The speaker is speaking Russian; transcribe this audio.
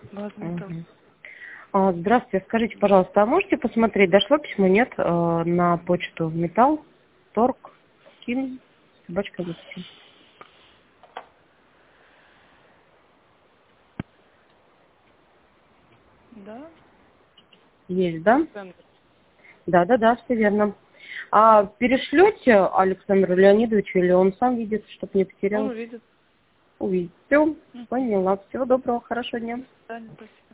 Мгм. Здравствуйте, скажите, пожалуйста, а можете посмотреть, дошло письмо, нет, на почту Металл, Торг, Син, собачка Син. Да? Есть, да? Александр. Да, все верно. А перешлете Александру Леонидовичу, или он сам видит, чтобы не Он потерял? увидит. Увидит. Все, Мгм. поняла. Всего доброго, хорошего дня. До свидания, спасибо.